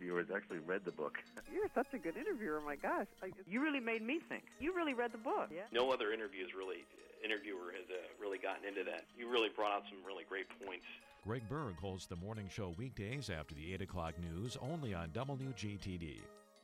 interviewers actually read the book. You're such a good interviewer, my gosh. You really made me think. You really read the book. Yeah. No other interviewer has really gotten into that. You really brought out some really great points. Greg Berg hosts the morning show weekdays after the 8 o'clock news, only on WGTD.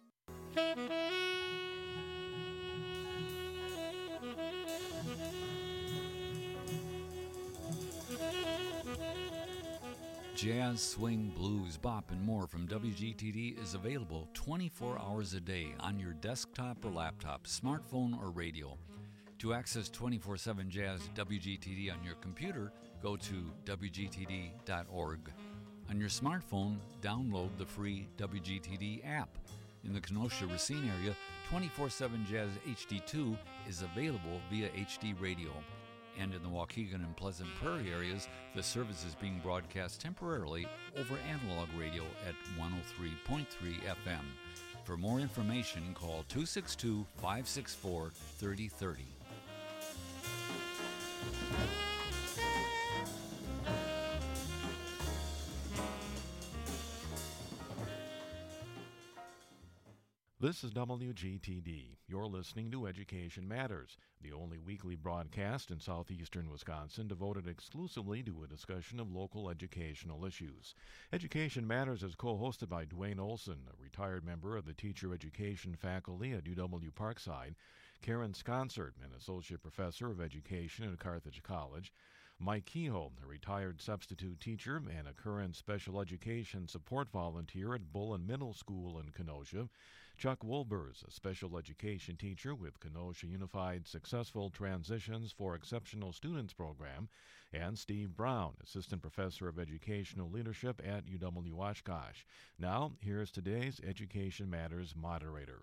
Jazz, swing, blues, bop, and more from WGTD is available 24 hours a day on your desktop or laptop, smartphone or radio. To access 24/7 Jazz WGTD on your computer, go to WGTD.org. On your smartphone, download the free WGTD app. In the Kenosha-Racine area, 24/7 Jazz HD2 is available via HD radio. And in the Waukegan and Pleasant Prairie areas, the service is being broadcast temporarily over analog radio at 103.3 FM. For more information, call 262-564-3030. This is WGTD. You're listening to Education Matters, the only weekly broadcast in southeastern Wisconsin devoted exclusively to a discussion of local educational issues. Education Matters is co-hosted by Dwayne Olson, a retired member of the teacher education faculty at UW Parkside, Karen Sconsert, an associate professor of education at Carthage College, Mike Kehoe, a retired substitute teacher and a current special education support volunteer at Bullen Middle School in Kenosha, Chuck Wolbers, a special education teacher with Kenosha Unified Successful Transitions for Exceptional Students program, and Steve Brown, assistant professor of educational leadership at UW Oshkosh. Now, here's today's Education Matters moderator.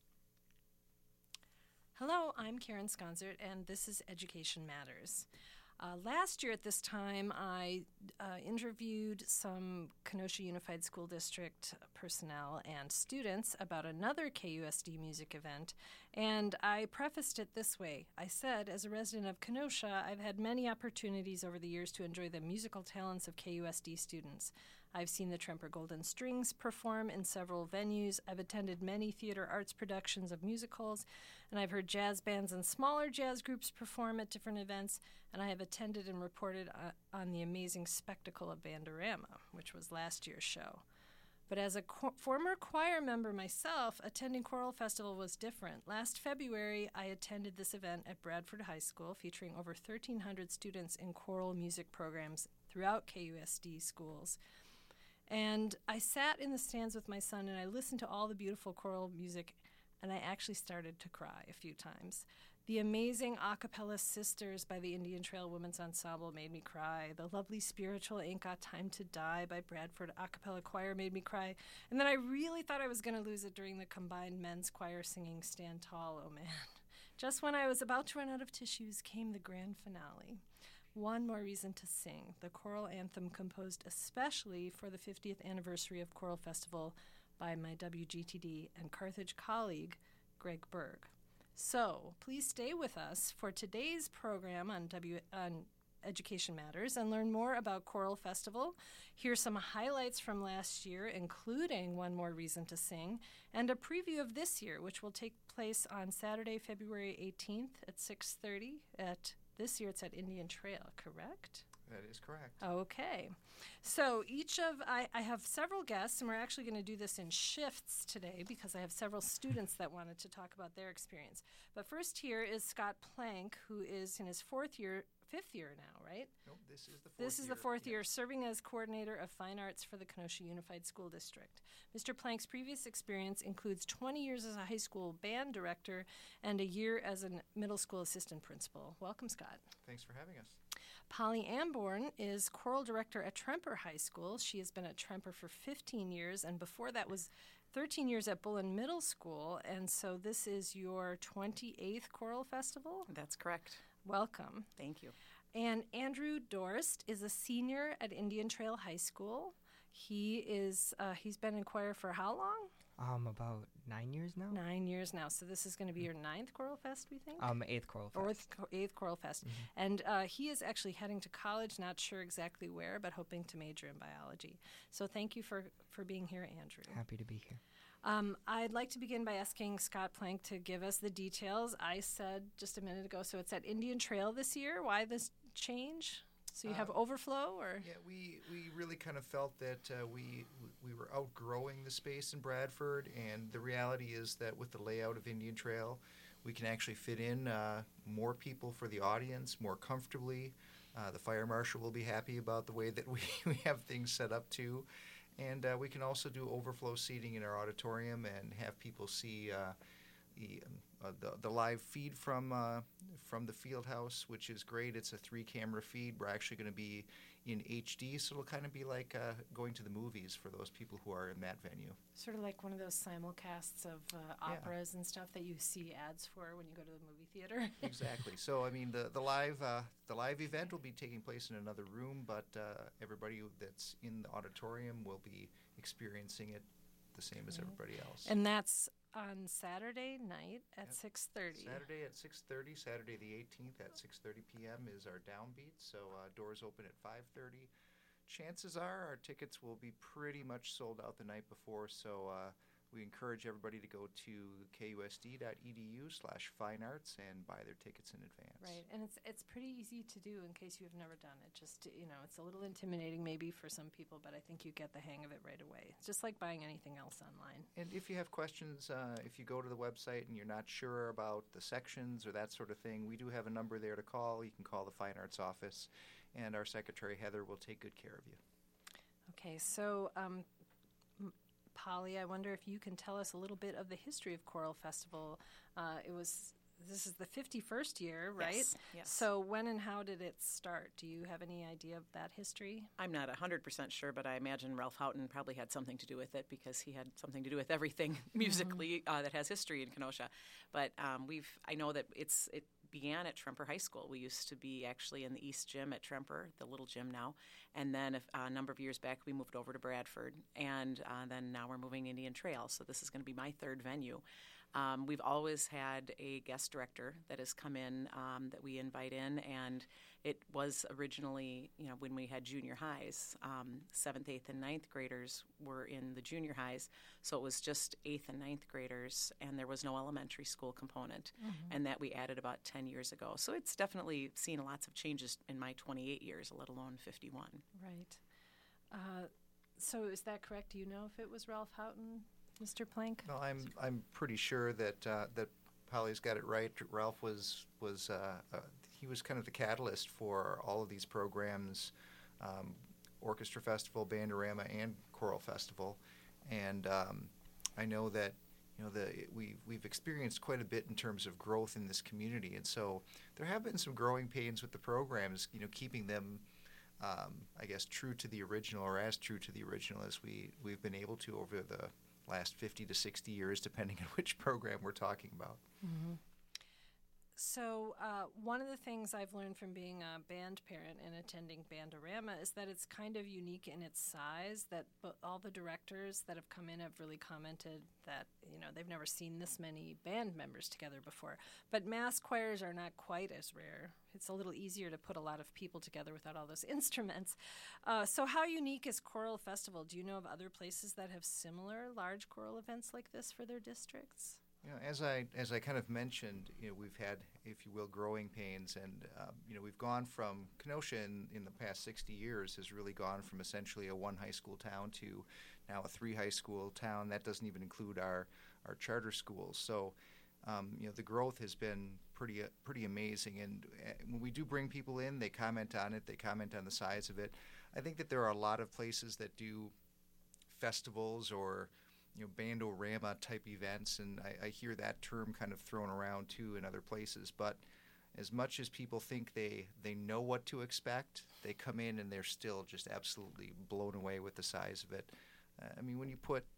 Hello, I'm Karen Sconsert, and this is Education Matters. Last year at this time, I interviewed some Kenosha Unified School District personnel and students about another KUSD music event, and I prefaced it this way. I said, as a resident of Kenosha, I've had many opportunities over the years to enjoy the musical talents of KUSD students. I've seen the Tremper Golden Strings perform in several venues. I've attended many theater arts productions of musicals, and I've heard jazz bands and smaller jazz groups perform at different events, and I have attended and reported on the amazing spectacle of Bandorama, which was last year's show. But as a former choir member myself, attending Choral Festival was different. Last February, I attended this event at Bradford High School, featuring over 1,300 students in choral music programs throughout KUSD schools. And I sat in the stands with my son, and I listened to all the beautiful choral music, and I actually started to cry a few times. The amazing a cappella Sisters by the Indian Trail Women's Ensemble made me cry. The lovely spiritual Ain't Got Time to Die by Bradford a cappella choir made me cry. And then I really thought I was going to lose it during the combined men's choir singing Stand Tall, Oh Man. Just when I was about to run out of tissues came the grand finale. One More Reason to Sing, the choral anthem composed especially for the 50th anniversary of Choral Festival by my WGTD and Carthage colleague, Greg Berg. So please stay with us for today's program on Education Matters and learn more about Choral Festival. Hear some highlights from last year, including One More Reason to Sing, and a preview of this year, which will take place on Saturday, February 18th at 6:30 at this year it's at Indian Trail, correct? That is correct. Okay. So I have several guests, and we're actually going to do this in shifts today because I have several students that wanted to talk about their experience. But first here is Scott Plank, who is in his fifth year now, right? No, this is the fourth year. This is the fourth year, serving as coordinator of fine arts for the Kenosha Unified School District. Mr. Plank's previous experience includes 20 years as a high school band director and a year as a middle school assistant principal. Welcome, Scott. Thanks for having us. Polly Amborn is choral director at Tremper High School. She has been at Tremper for 15 years, and before that was 13 years at Bullen Middle School, and so this is your 28th Choral Festival? That's correct. Welcome. Thank you. And Andrew Dorst is a senior at Indian Trail High School. He's been in choir for how long? About 9 years now. 9 years now. So this is going to be your 9th Choral Fest, we think? 8th Choral Fest. Or 8th Choral Fest. And he is actually heading to college, not sure exactly where, but hoping to major in biology. So thank you for being here, Andrew. Happy to be here. I'd like to begin by asking Scott Plank to give us the details. I said just a minute ago, so it's at Indian Trail this year. Why this change? So you have overflow, or? Yeah, we really kind of felt that we were outgrowing the space in Bradford, and the reality is that with the layout of Indian Trail, we can actually fit in more people for the audience more comfortably. The fire marshal will be happy about the way that we have things set up too. And we can also do overflow seating in our auditorium and have people see the live feed from the field house, which is great. It's a 3-camera feed. We're actually going to be in HD, so it'll kind of be like going to the movies for those people who are in that venue. Sort of like one of those simulcasts of operas and stuff that you see ads for when you go to the movie theater. Exactly. So I mean, the live event will be taking place in another room, but everybody that's in the auditorium will be experiencing it the same as everybody else. And that's on Saturday night at 6:30. Saturday at 6:30. Saturday the 18th at 6:30 p.m. is our downbeat. So doors open at 5:30. Chances are our tickets will be pretty much sold out the night before. So we encourage everybody to go to kusd.edu/finearts and buy their tickets in advance. Right, and it's pretty easy to do in case you've never done it. Just it's a little intimidating maybe for some people, but I think you get the hang of it right away. It's just like buying anything else online. And if you have questions, if you go to the website and you're not sure about the sections or that sort of thing, we do have a number there to call. You can call the Fine Arts office, and our secretary, Heather, will take good care of you. Okay, so Polly, I wonder if you can tell us a little bit of the history of Choral Festival. This is the 51st year, right? Yes. So when and how did it start? Do you have any idea of that history? I'm not 100% sure, but I imagine Ralph Houghton probably had something to do with it because he had something to do with everything musically that has history in Kenosha. But I know that it began at Tremper High School. We used to be actually in the East Gym at Tremper, the little gym now. And then a number of years back, we moved over to Bradford. And then now we're moving Indian Trail. So this is going to be my 3rd venue. We've always had a guest director that has come in that we invite in, and it was originally, when we had junior highs, 7th, 8th, and 9th graders were in the junior highs, so it was just 8th and 9th graders, and there was no elementary school component, and that we added about 10 years ago. So it's definitely seen lots of changes in my 28 years, let alone 51. Right. So is that correct? Do you know if it was Ralph Houghton, Mr. Plank? No, I'm pretty sure that Polly's got it right. Ralph was he was kind of the catalyst for all of these programs, Orchestra Festival, Bandorama, and Choral Festival, and I know that we've experienced quite a bit in terms of growth in this community, and so there have been some growing pains with the programs, keeping them I guess true to the original, or as true to the original as we've been able to over the last 50 to 60 years, depending on which program we're talking about. Mm-hmm. So one of the things I've learned from being a band parent and attending Bandorama is that it's kind of unique in its size, that all the directors that have come in have really commented that, they've never seen this many band members together before. But mass choirs are not quite as rare. It's a little easier to put a lot of people together without all those instruments. So how unique is Choral Festival? Do you know of other places that have similar large choral events like this for their districts? As I kind of mentioned, we've had, if you will, growing pains, and we've gone from Kenosha in the past 60 years has really gone from essentially a 1 high school town to now a 3 high school town. That doesn't even include our charter schools. So, the growth has been pretty amazing. And when we do bring people in, they comment on it. They comment on the size of it. I think that there are a lot of places that do festivals or Bandorama type events, and I hear that term kind of thrown around too in other places. But as much as people think they know what to expect, they come in and they're still just absolutely blown away with the size of it. When you put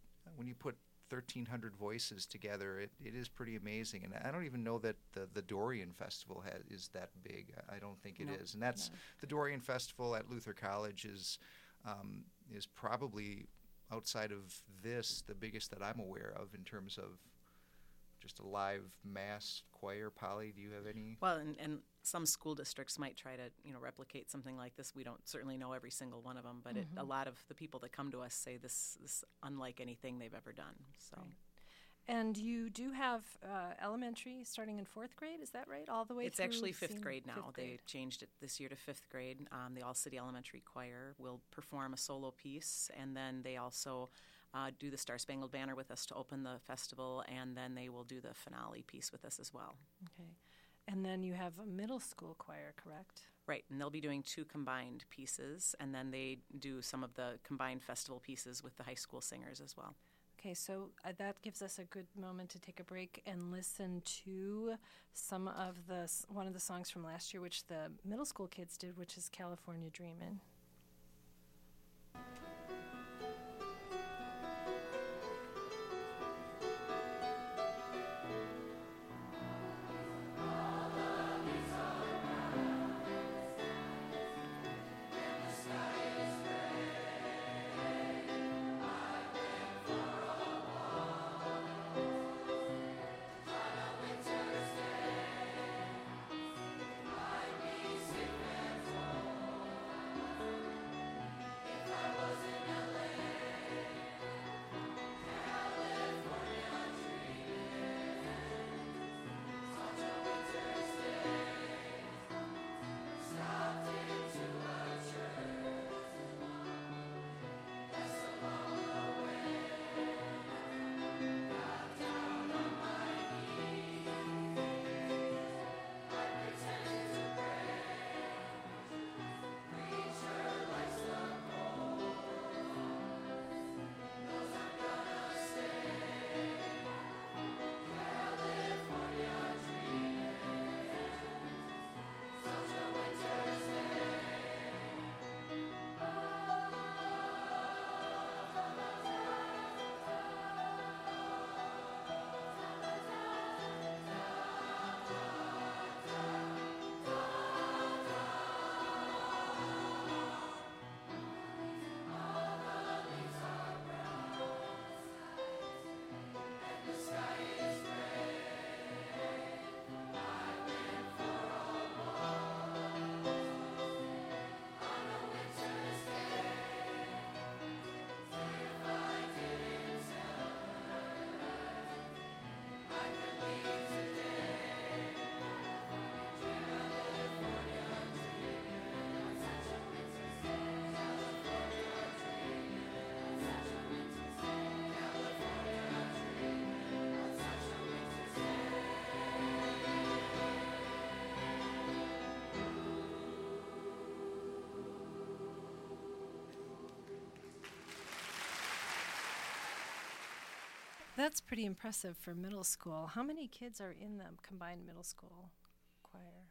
1,300 voices together, it is pretty amazing. And I don't even know that the Dorian Festival is that big. I don't think it is. And that's the Dorian Festival at Luther College is probably outside of this, the biggest that I'm aware of in terms of just a live mass choir. Polly, do you have any? Well, and some school districts might try to, replicate something like this. We don't certainly know every single one of them, but a lot of the people that come to us say this is unlike anything they've ever done. So. Right. And you do have elementary starting in 4th grade, is that right? All the way It's through actually 5th grade now. Fifth grade. They changed it this year to 5th grade. The All-City Elementary Choir will perform a solo piece, and then they also do the Star Spangled Banner with us to open the festival, and then they will do the finale piece with us as well. Okay. And then you have a middle school choir, correct? Right, and they'll be doing 2 combined pieces, and then they do some of the combined festival pieces with the high school singers as well. Okay, so that gives us a good moment to take a break and listen to one of the songs from last year, which the middle school kids did, which is California Dreamin'. That's pretty impressive for middle school. How many kids are in the combined middle school choir?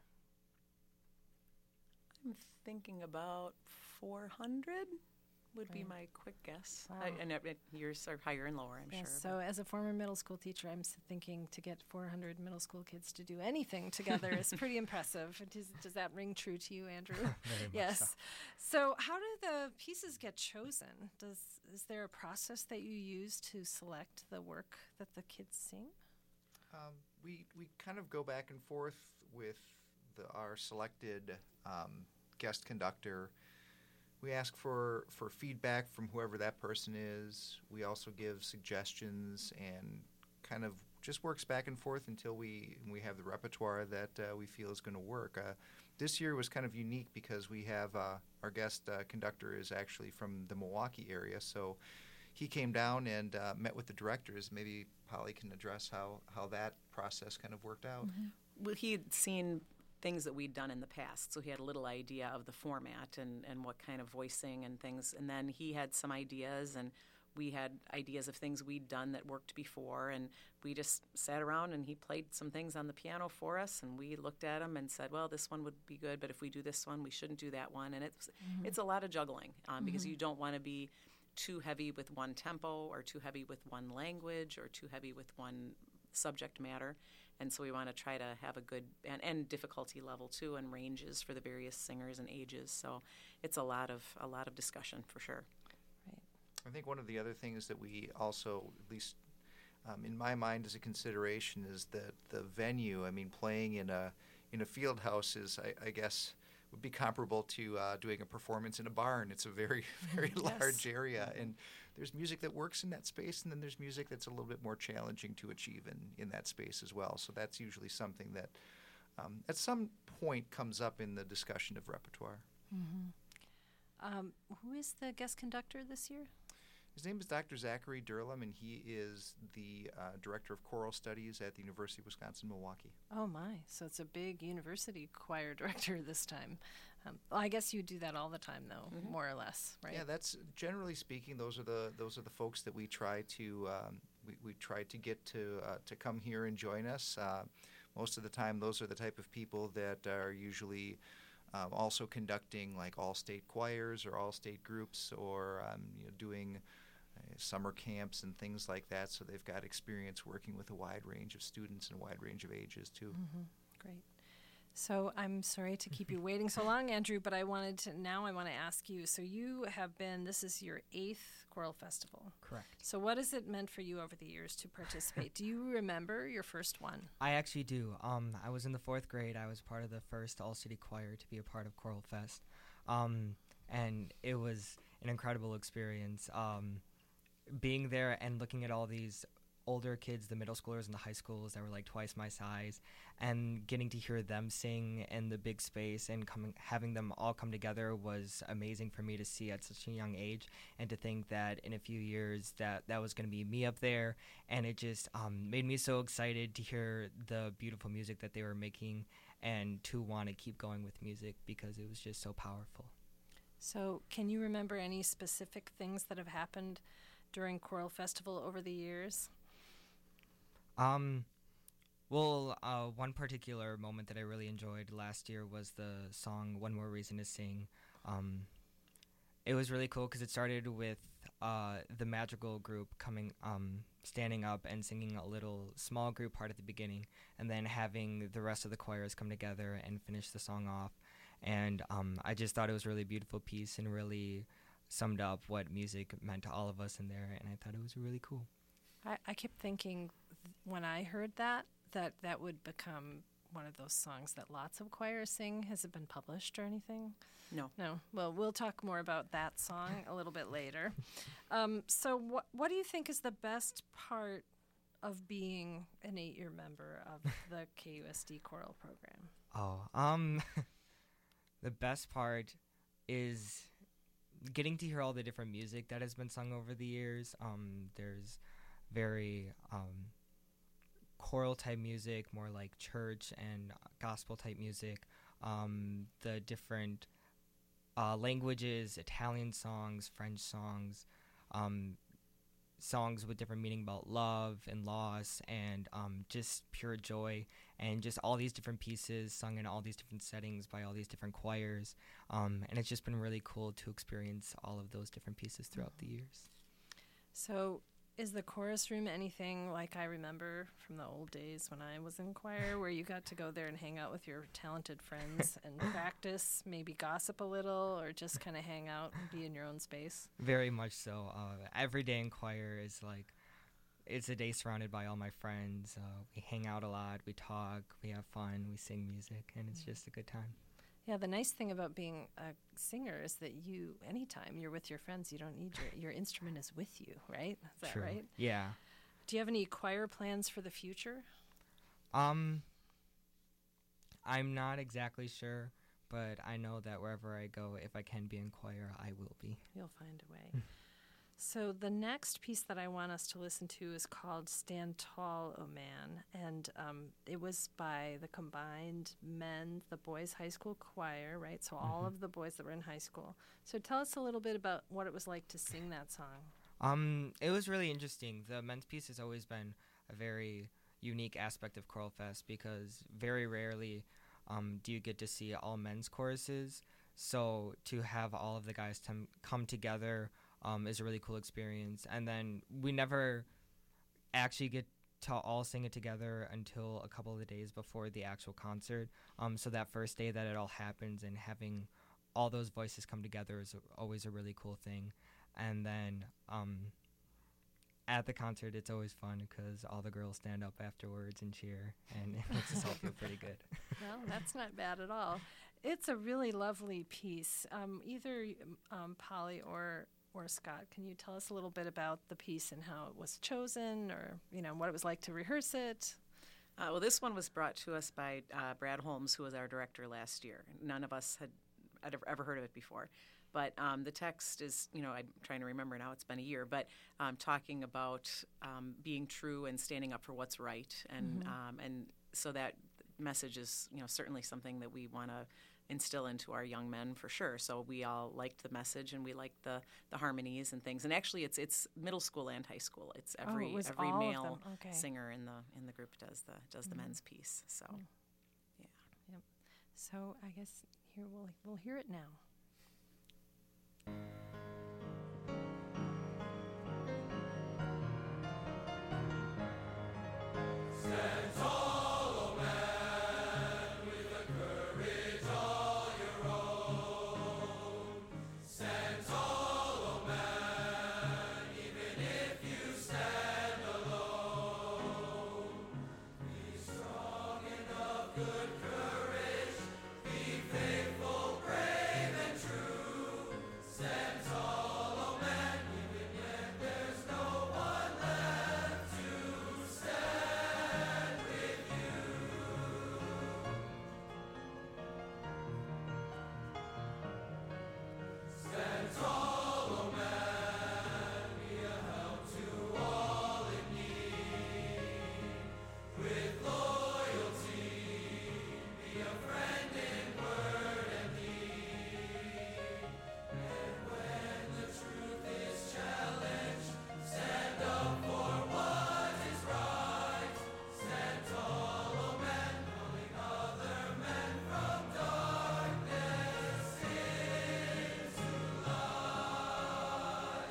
I'm thinking about 400 would be Right. my quick guess. Wow. And yours are higher and lower, I'm Yes, sure. so as a former middle school teacher, I'm thinking to get 400 middle school kids to do anything together is pretty impressive. Does that ring true to you, Andrew? Very much Yes. So how do the pieces get chosen? Is there a process that you use to select the work that the kids sing? We kind of go back and forth with our selected guest conductor. We ask for feedback from whoever that person is. We also give suggestions and kind of just works back and forth until we have the repertoire that we feel is going to work. This year was kind of unique because we have our guest conductor is actually from the Milwaukee area, so he came down and met with the directors. Maybe Polly can address how that process kind of worked out. Mm-hmm. Well, he had seen things that we'd done in the past, so he had a little idea of the format and what kind of voicing and things. And then he had some ideas, and we had ideas of things we'd done that worked before, and we just sat around and he played some things on the piano for us, and we looked at them and said, well, this one would be good, but if we do this one, we shouldn't do that one. And it's a lot of juggling because you don't want to be too heavy with one tempo or too heavy with one language or too heavy with one subject matter. And so we want to try to have a good and difficulty level too, and ranges for the various singers and ages. So it's a lot of discussion for sure. Right. I think one of the other things that we also, at least in my mind, as a consideration, is that the venue. I mean, playing in a field house is, I guess, would be comparable to doing a performance in a barn. It's a very, very large area, and there's music that works in that space, and then there's music that's a little bit more challenging to achieve in that space as well. So that's usually something that at some point comes up in the discussion of repertoire. Who is the guest conductor this year? His name is Dr. Zachary Durlam, and he is the Director of Choral Studies at the University of Wisconsin-Milwaukee. Oh, my. So it's a big university choir director this time. Well, I guess you do that all the time, though, more or less, right? Yeah, that's generally speaking. Those are the folks that we try to we try to get to come here and join us. Most of the time, those are the type of people that are usually also conducting like all-state choirs or all-state groups, or doing summer camps and things like that. So they've got experience working with a wide range of students and a wide range of ages too. Great. So I'm sorry to keep you waiting so long, Andrew, but I want to ask you. So you have been, this is your 8th choral festival. Correct. So what has it meant for you over the years to participate? Do you remember your first one? I actually do. I was in the 4th grade. I was part of the first all-city choir to be a part of Choral Fest. And it was an incredible experience. Being there and looking at all these older kids, the middle schoolers and the high schools that were like twice my size, and getting to hear them sing in the big space and having them all come together was amazing for me to see at such a young age, and to think that in a few years that was going to be me up there. And it just made me so excited to hear the beautiful music that they were making, and to want to keep going with music because it was just so powerful. So can you remember any specific things that have happened during Choral Festival over the years? One particular moment that I really enjoyed last year was the song One More Reason to Sing. It was really cool because it started with the Madrigal group standing up and singing a little small group part at the beginning, and then having the rest of the choirs come together and finish the song off. And I just thought it was a really beautiful piece and really summed up what music meant to all of us in there, and I thought it was really cool. I kept thinking when I heard that would become one of those songs that lots of choirs sing. Has it been published or anything? No. Well, we'll talk more about that song a little bit later. So what do you think is the best part of being an 8-year member of the KUSD choral program? The best part is getting to hear all the different music that has been sung over the years. There's very choral type music, more like church and gospel type music. The different languages, Italian songs, French songs, songs with different meaning about love and loss, and just pure joy, and just all these different pieces sung in all these different settings by all these different choirs. And it's just been really cool to experience all of those different pieces throughout the years. So is the chorus room anything like I remember from the old days when I was in choir, where you got to go there and hang out with your talented friends and practice, maybe gossip a little, or just kind of hang out and be in your own space? Very much so. Every day in choir is like, it's a day surrounded by all my friends. We hang out a lot, we talk, we have fun, we sing music, and it's just a good time. Yeah, the nice thing about being a singer is that anytime you're with your friends, you don't need your instrument is with you, right? Is that True. right? Yeah. Do you have any choir plans for the future? I'm not exactly sure, but I know that wherever I go, if I can be in choir, I will be. You'll find a way. So the next piece that I want us to listen to is called Stand Tall, O Man, and it was by the combined the boys' high school choir, right? So all of the boys that were in high school. So tell us a little bit about what it was like to sing that song. It was really interesting. The men's piece has always been a very unique aspect of Choral Fest, because very rarely do you get to see all men's choruses. So to have all of the guys come together is a really cool experience. And then we never actually get to all sing it together until a couple of the days before the actual concert. So that first day that it all happens and having all those voices come together is always a really cool thing. And then at the concert, it's always fun because all the girls stand up afterwards and cheer, and it makes us all feel pretty good. Well, that's not bad at all. It's a really lovely piece. Either Polly or Scott, can you tell us a little bit about the piece and how it was chosen, or what it was like to rehearse it? Well, this one was brought to us by Brad Holmes, who was our director last year. None of us had ever heard of it before. But the text is, I'm trying to remember now, it's been a year, but talking about being true and standing up for what's right. And and so that message is, certainly something that we want to instill into our young men for sure. So we all liked the message, and we liked the harmonies and things. And actually, it's middle school and high school. It's every male singer in the group does the men's piece. So, yeah. Yep. So I guess here we'll hear it now. Stand tall, O man, with a courage all your own. Stand tall, O man, even if you stand alone. Be strong and of good courage, be faithful, brave, and true. Stand tall, O man, even when there's no one left to stand with you. Stand tall, O man, be a help to all in need. With loyalty, be a friend in word and deed. And when the truth is challenged, stand up for what is right. Stand tall, O man, calling other men from darkness into light.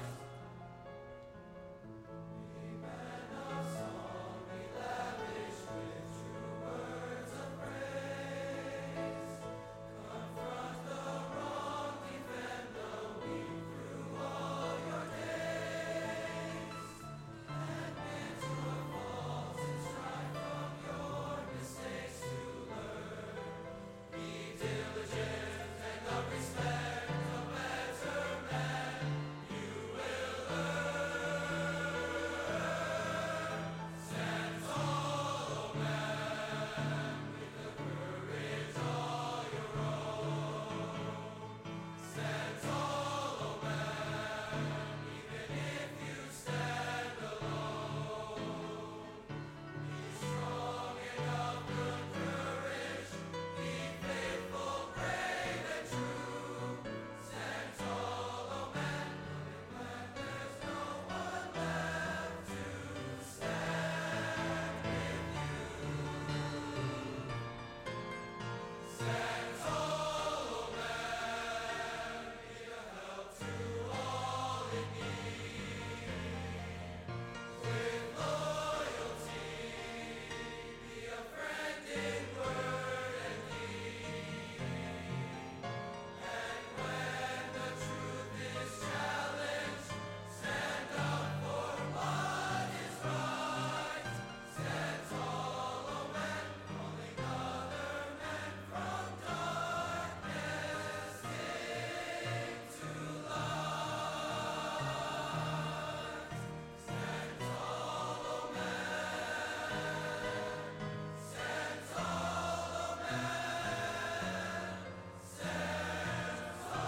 Be men of song, be lavish with true words of praise. Confront the wrong, defend the weak through all your days. Admit your faults and strive from your mistakes to learn. Be diligent and of respect, a better man you will earn. Stand tall, O man, with a courage all your own. Stand tall, O man, even if you stand alone. Be strong and of good courage, be faithful, brave, and true. Stand tall, O man, even when there's no one left to stand with you. Stand tall, O man, be a help to all in need. With loyalty, be a friend in word and deed. And when the truth is challenged, stand up for what is right. Stand tall, O man, calling other men from darkness into light. Stand tall, O man. Stand tall, O man. Stand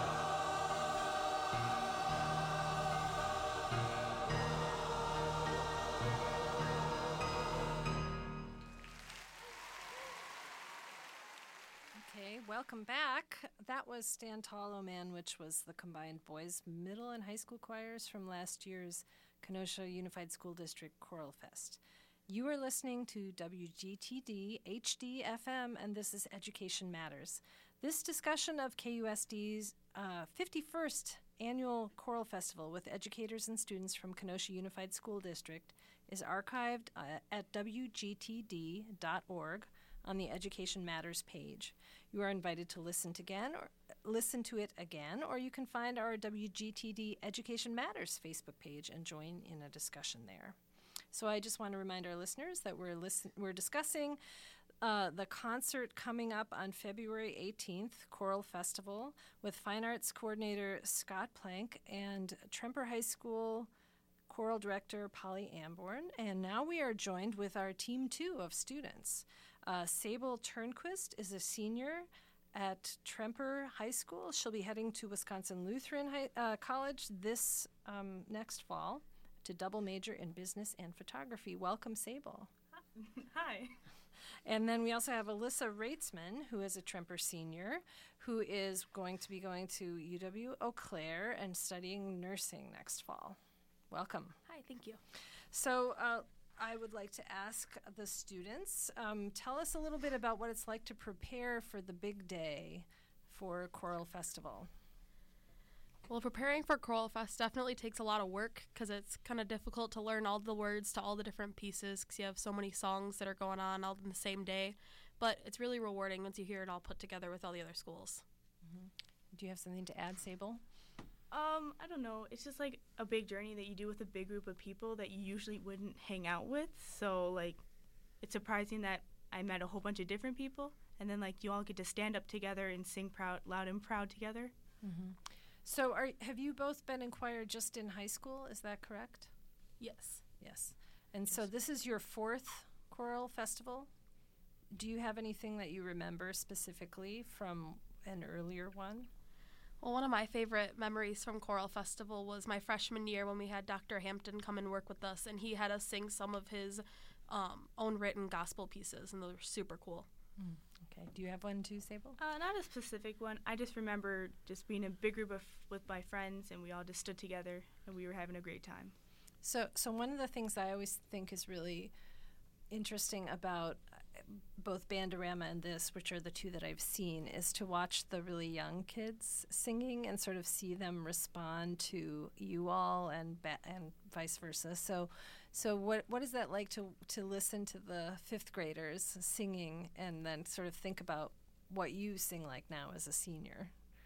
Okay, welcome back. That was Stand Tall, O Man, which was the combined boys, middle, and high school choirs from last year's Kenosha Unified School District Choral Fest. You are listening to WGTD HD FM, and this is Education Matters. This discussion of KUSD's 51st Annual Choral Festival with educators and students from Kenosha Unified School District is archived at WGTD.org on the Education Matters page. You are invited to listen to it again, or you can find our WGTD Education Matters Facebook page and join in a discussion there. So I just want to remind our listeners that we're discussing the concert coming up on February 18th, Choral Festival, with Fine Arts Coordinator Scott Plank and Tremper High School Choral Director Polly Amborn. And now we are joined with our Team 2 of students. Sable Turnquist is a senior at Tremper High School. She'll be heading to Wisconsin Lutheran College this next fall to double major in business and photography. Welcome, Sable. Hi. And then we also have Alyssa Reitzman, who is a Tremper senior, who is going to be going to UW Eau Claire and studying nursing next fall. Welcome. Hi, thank you. So I would like to ask the students, tell us a little bit about what it's like to prepare for the big day for Choral Festival. Well, preparing for Choral Fest definitely takes a lot of work because it's kind of difficult to learn all the words to all the different pieces because you have so many songs that are going on all in the same day. But it's really rewarding once you hear it all put together with all the other schools. Mm-hmm. Do you have something to add, Sable? I don't know. It's just like a big journey that you do with a big group of people that you usually wouldn't hang out with. So, like, it's surprising that I met a whole bunch of different people. And then, like, you all get to stand up together and sing loud and proud together. Mm-hmm. So have you both been in choir just in high school? Is that correct? Yes. Yes. And so this is your 4th choral festival. Do you have anything that you remember specifically from an earlier one? Well, one of my favorite memories from Choral Festival was my freshman year when we had Dr. Hampton come and work with us, and he had us sing some of his own written gospel pieces, and those were super cool. Mm. Okay. Do you have one too, Sable? Not a specific one. I just remember just being a big group with my friends, and we all just stood together, and we were having a great time. So one of the things I always think is really interesting about both Bandorama and this, which are the two that I've seen, is to watch the really young kids singing and sort of see them respond to you all and vice versa. So what is that like to listen to the 5th graders singing and then sort of think about what you sing like now as a senior?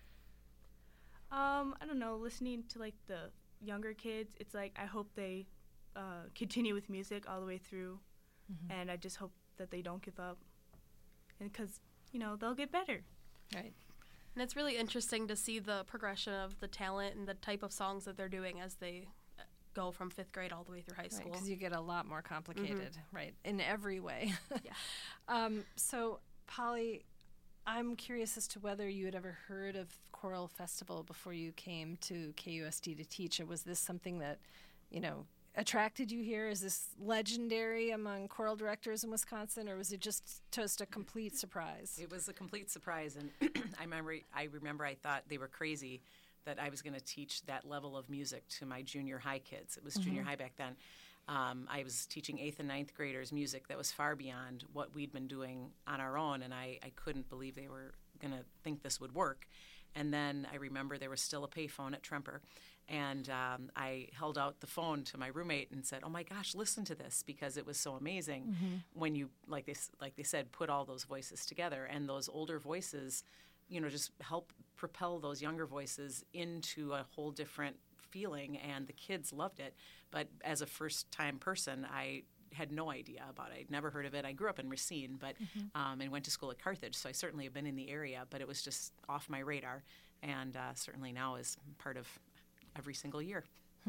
I don't know. Listening to like the younger kids, it's like I hope they continue with music all the way through, and I just hope that they don't give up, and because they'll get better. Right. And it's really interesting to see the progression of the talent and the type of songs that they're doing as they go from 5th grade all the way through high school. Because you get a lot more complicated, right, in every way. Yeah. So, Polly, I'm curious as to whether you had ever heard of Choral Festival before you came to KUSD to teach, or was this something that, attracted you here? Is this legendary among choral directors in Wisconsin, or was it just a complete surprise? It was a complete surprise, and I remember I thought they were crazy that I was going to teach that level of music to my junior high kids. It was junior high back then. I was teaching 8th and 9th graders music that was far beyond what we'd been doing on our own, and I couldn't believe they were going to think this would work. And then I remember there was still a payphone at Tremper, and I held out the phone to my roommate and said, "Oh my gosh, listen to this," because it was so amazing when you, like they said, put all those voices together, and those older voices, just help propel those younger voices into a whole different feeling, and the kids loved it. But as a first-time person, I had no idea about it. I'd never heard of it. I grew up in Racine, but and went to school at Carthage, so I certainly have been in the area, but it was just off my radar, and certainly now is part of every single year.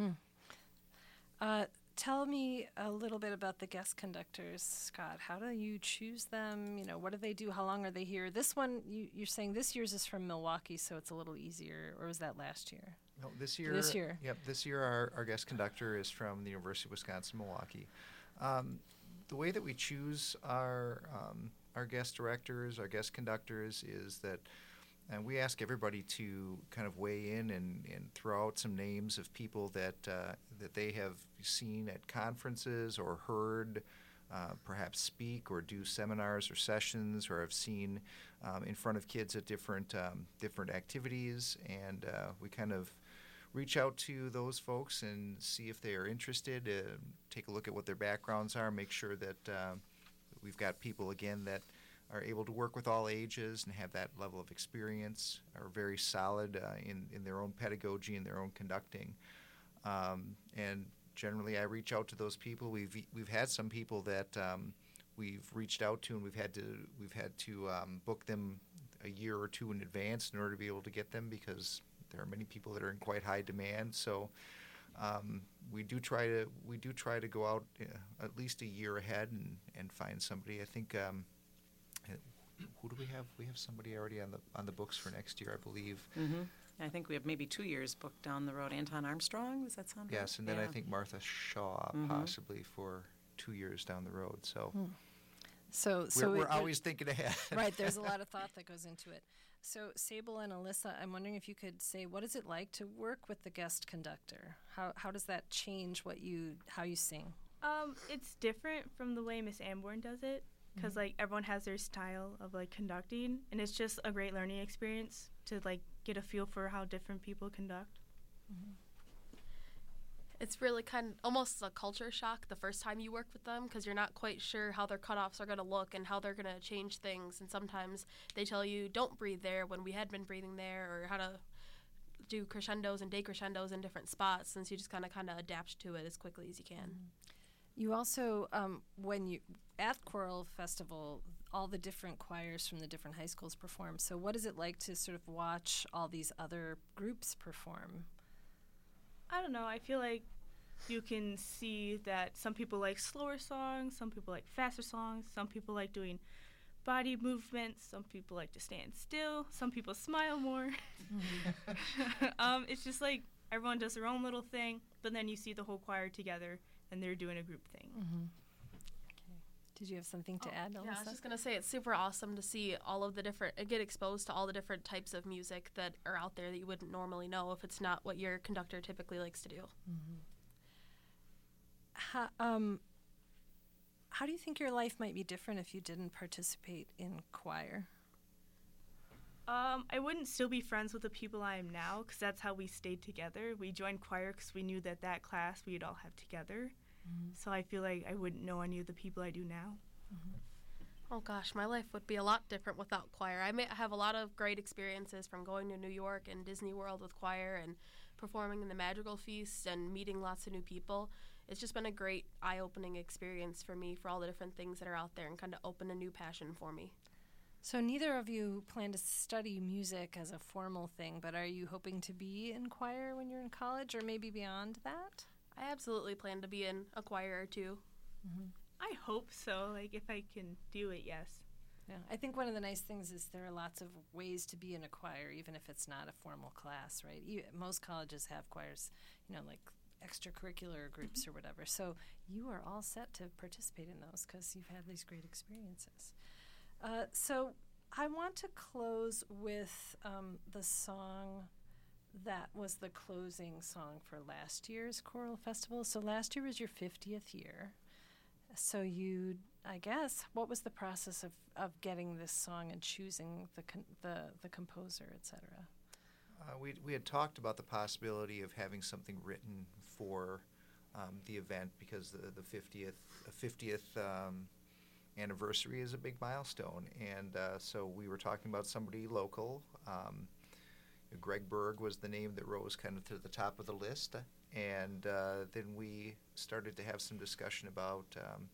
Tell me a little bit about the guest conductors, Scott. How do you choose them? What do they do? How long are they here? This one, you're saying this year's is from Milwaukee, so it's a little easier, or was that last year? No, this year. Yep, this year our guest conductor is from the University of Wisconsin-Milwaukee. The way that we choose our guest directors, our guest conductors, is that we ask everybody to kind of weigh in and throw out some names of people that they have seen at conferences or heard perhaps speak or do seminars or sessions, or have seen in front of kids at different activities, and we kind of reach out to those folks and see if they are interested, take a look at what their backgrounds are, make sure that we've got people, again, that are able to work with all ages and have that level of experience, are very solid in their own pedagogy and their own conducting. And generally, I reach out to those people. We've had some people that we've reached out to, and we've had to book them a year or two in advance in order to be able to get them, because there are many people that are in quite high demand. So we do try to go out at least a year ahead and find somebody. I think who do we have? We have somebody already on the books for next year, I believe. Mm-hmm. I think we have maybe 2 years booked down the road. Anton Armstrong, does that sound right? Yes, and then I think Martha Shaw possibly for 2 years down the road. So, we're always thinking ahead. Right, there's a lot of thought that goes into it. So, Sable and Alyssa, I'm wondering if you could say, what is it like to work with the guest conductor? How does that change how you sing? It's different from the way Miss Amborn does it, because like everyone has their style of like conducting, and it's just a great learning experience to like get a feel for how different people conduct. Mm-hmm. It's really kind of almost a culture shock the first time you work with them, because you're not quite sure how their cutoffs are going to look and how they're going to change things. And sometimes they tell you don't breathe there when we had been breathing there, or how to do crescendos and decrescendos in different spots, since you just kind of adapt to it as quickly as you can. You also, when you at Choral Festival, all the different choirs from the different high schools perform. So what is it like to sort of watch all these other groups perform? I don't know. I feel like you can see that some people like slower songs, some people like faster songs, some people like doing body movements, some people like to stand still, some people smile more. It's just like everyone does their own little thing, but then you see the whole choir together and they're doing a group thing. Okay. Did you have something to add, Alyssa? Yeah, I was just going to say it's super awesome to see all of the get exposed to all the different types of music that are out there that you wouldn't normally know if it's not what your conductor typically likes to do. How do you think your life might be different if you didn't participate in choir? I wouldn't still be friends with the people I am now, because that's how we stayed together. We joined choir because we knew that class we'd all have together. So I feel like I wouldn't know any of the people I do now. Oh gosh, my life would be a lot different without choir. I have a lot of great experiences from going to New York and Disney World with choir and performing in the Madrigal Feast and meeting lots of new people. It's just been a great eye-opening experience for me for all the different things that are out there, and kind of opened a new passion for me. So neither of you plan to study music as a formal thing, but are you hoping to be in choir when you're in college, or maybe beyond that? I absolutely plan to be in a choir or two. I hope so. Like, if I can do it, yes. Yeah, I think one of the nice things is there are lots of ways to be in a choir, even if it's not a formal class, right? Most colleges have choirs, like extracurricular groups or whatever. So you are all set to participate in those because you've had these great experiences. So I want to close with the song that was the closing song for last year's Choral Festival. So last year was your 50th year. So what was the process of getting this song and choosing the composer, etc.? We had talked about the possibility of having something written for the event, because the 50th anniversary is a big milestone, and so we were talking about somebody local. Greg Berg was the name that rose kind of to the top of the list, and then we started to have some discussion about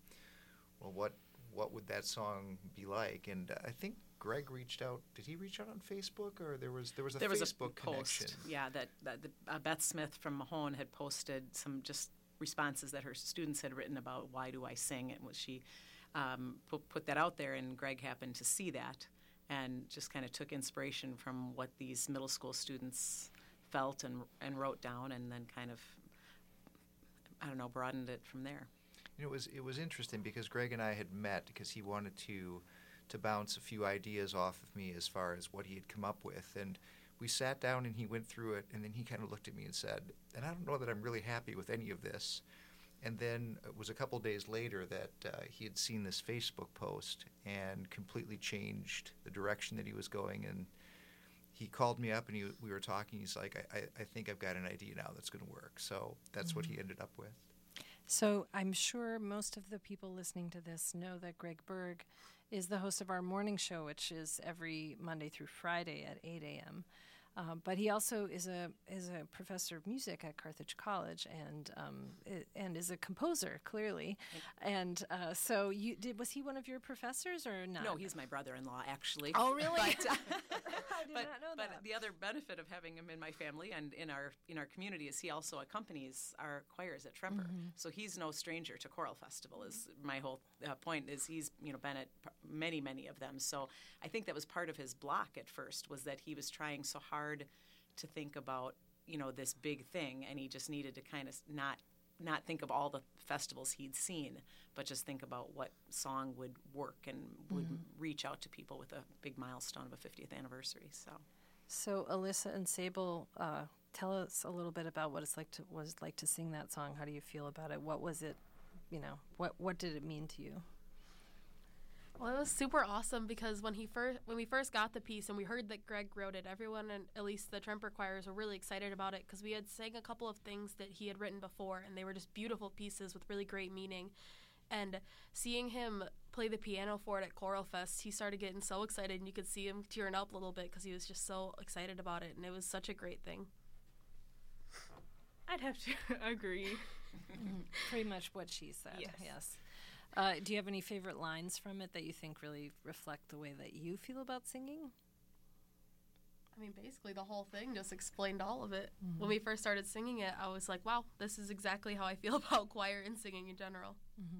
what would that song be like, and I think Greg reached out. Did he reach out on Facebook, or there was a Facebook connection? Post, yeah, that Beth Smith from Mahone had posted some just responses that her students had written about why do I sing, and she put that out there, and Greg happened to see that and just kind of took inspiration from what these middle school students felt and wrote down, and then kind of, broadened it from there. It was interesting because Greg and I had met because he wanted to bounce a few ideas off of me as far as what he had come up with, and we sat down and he went through it, and then he kind of looked at me and said, and I don't know that I'm really happy with any of this. And then it was a couple days later that he had seen this Facebook post and completely changed the direction that he was going. And he called me up and we were talking. He's like, I think I've got an idea now that's going to work. So that's what he ended up with. So I'm sure most of the people listening to this know that Greg Berg is the host of our morning show, which is every Monday through Friday at 8 a.m. But he also is a professor of music at Carthage College and is a composer, clearly. And so was he one of your professors or not? No, he's my brother-in-law, actually. Oh, really? But, I did not know that. But the other benefit of having him in my family and in our community is he also accompanies our choirs at Tremper. Mm-hmm. So he's no stranger to Choral Festival. Is my whole point is he's been at many of them. So I think that was part of his block at first, was that he was trying so hard to think about this big thing, and he just needed to kind of not think of all the festivals he'd seen, but just think about what song would work and would reach out to people with a big milestone of a 50th anniversary. So Alyssa and Sable, tell us a little bit about what was like to sing that song. How do you feel about it? What was it? What did it mean to you? Well, it was super awesome because when we first got the piece and we heard that Greg wrote it, everyone, and at least the Tremper choirs, were really excited about it because we had sang a couple of things that he had written before, and they were just beautiful pieces with really great meaning. And seeing him play the piano for it at Choral Fest, he started getting so excited, and you could see him tearing up a little bit because he was just so excited about it, and it was such a great thing. I'd have to agree. Pretty much what she said. Yes. Do you have any favorite lines from it that you think really reflect the way that you feel about singing? I mean, basically the whole thing just explained all of it. When we first started singing it, I was like, wow, this is exactly how I feel about choir and singing in general.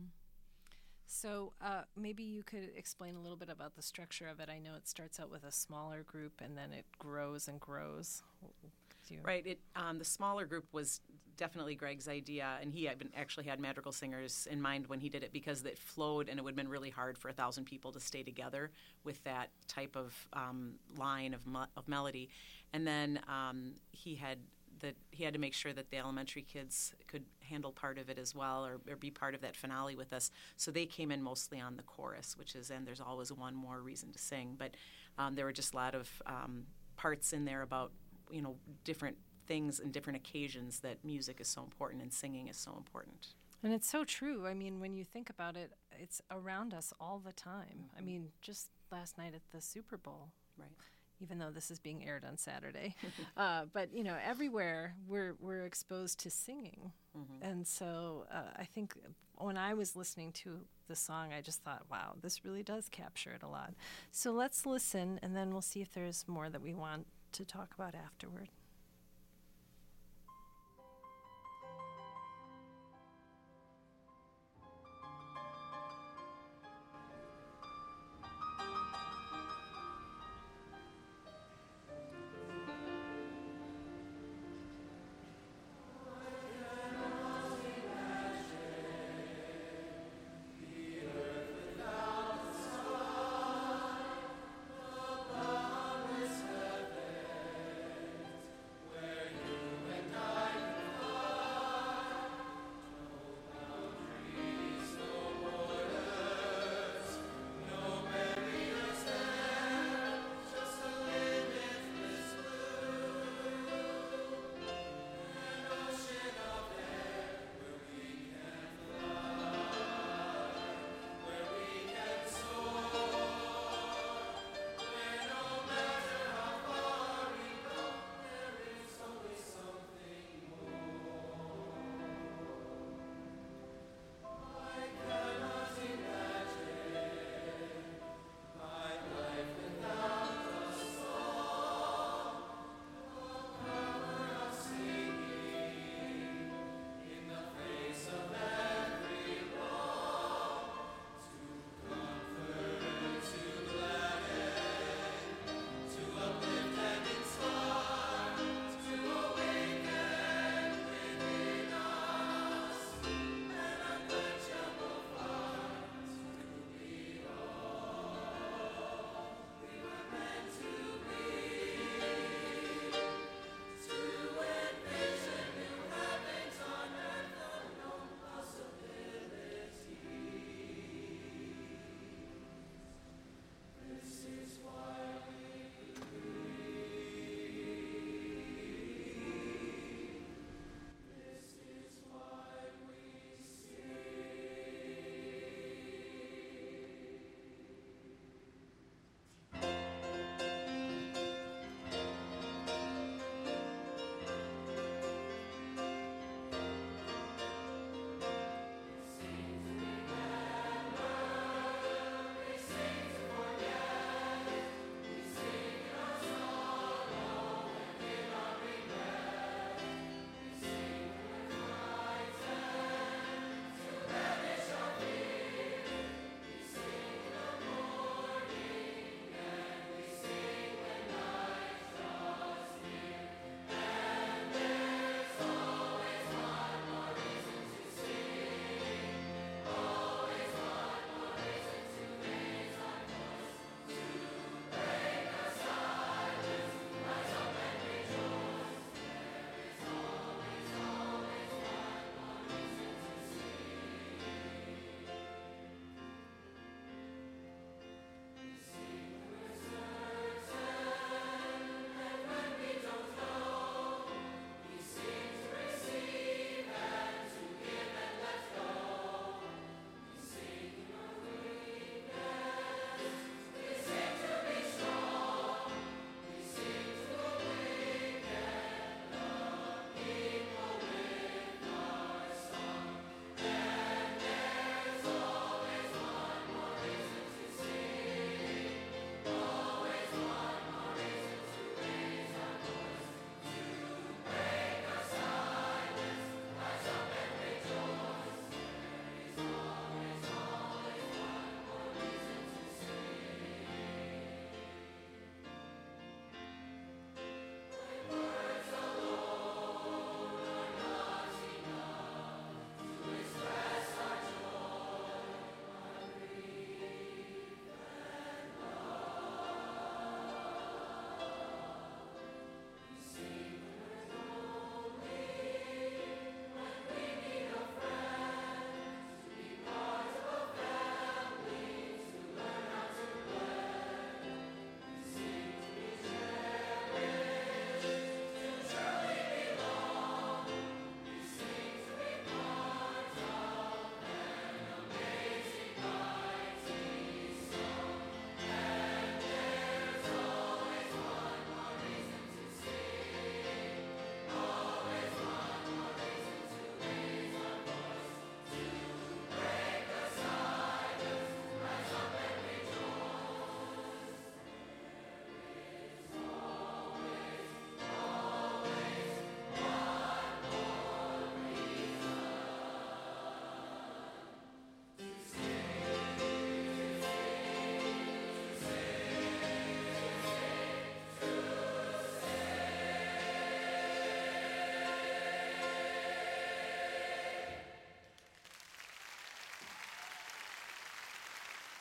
So maybe you could explain a little bit about the structure of it. I know it starts out with a smaller group and then it grows and grows. Right. The smaller group was definitely Greg's idea, and he actually had madrigal singers in mind when he did it because it flowed, and it would have been really hard for 1,000 people to stay together with that type of line of melody. And then he had to make sure that the elementary kids could handle part of it as well, or be part of that finale with us. So they came in mostly on the chorus, which is, and there's always one more reason to sing. But there were just a lot of parts in there about different things and different occasions that music is so important and singing is so important. And it's so true. I mean, when you think about it, it's around us all the time. I mean, just last night at the Super Bowl. Right. Even though this is being aired on Saturday. But, everywhere we're exposed to singing. And so I think when I was listening to the song, I just thought, wow, this really does capture it a lot. So let's listen, and then we'll see if there's more that we want to talk about afterward.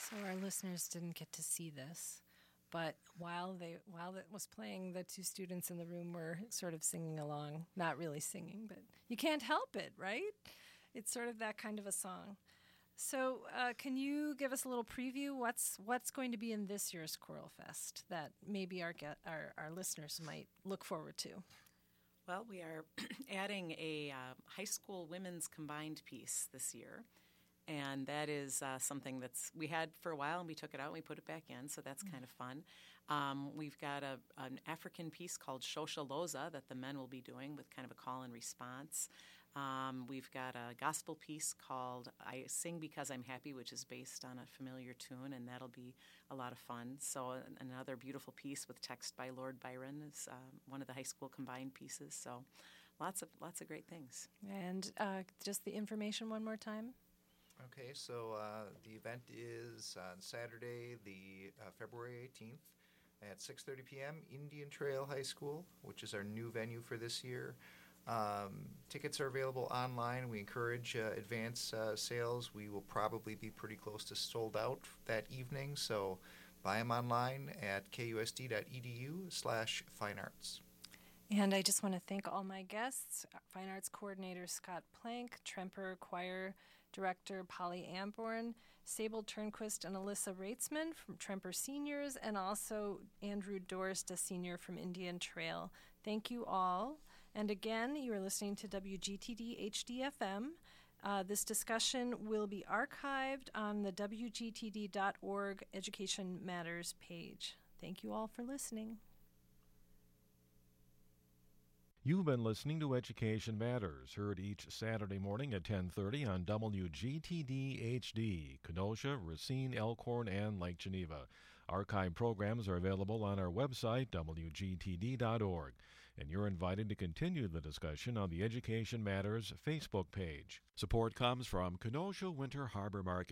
So our listeners didn't get to see this, but while it was playing, the two students in the room were sort of singing along. Not really singing, but you can't help it, right? It's sort of that kind of a song. So can you give us a little preview? What's going to be in this year's Choral Fest that maybe our listeners might look forward to? Well, we are adding a high school women's combined piece this year. And that is something we had for a while, and we took it out and we put it back in, so that's kind of fun. We've got an African piece called Shosha Loza that the men will be doing with kind of a call and response. We've got a gospel piece called I Sing Because I'm Happy, which is based on a familiar tune, and that'll be a lot of fun. So another beautiful piece with text by Lord Byron is one of the high school combined pieces. So lots of great things. And just the information one more time. Okay, so the event is on Saturday, the February 18th at 6:30 p.m. Indian Trail High School, which is our new venue for this year. Tickets are available online. We encourage advance sales. We will probably be pretty close to sold out that evening, so buy them online at kusd.edu/finearts. And I just want to thank all my guests, Fine Arts Coordinator Scott Plank, Tremper Choir Director Polly Amborn, Sable Turnquist and Alyssa Reitzman from Tremper Seniors, and also Andrew Dorst, a senior from Indian Trail. Thank you all. And again, you are listening to WGTD HD-FM. This discussion will be archived on the WGTD.org Education Matters page. Thank you all for listening. You've been listening to Education Matters, heard each Saturday morning at 10:30 on WGTD-HD, Kenosha, Racine, Elkhorn, and Lake Geneva. Archive programs are available on our website, WGTD.org, and you're invited to continue the discussion on the Education Matters Facebook page. Support comes from Kenosha Winter Harbor Market.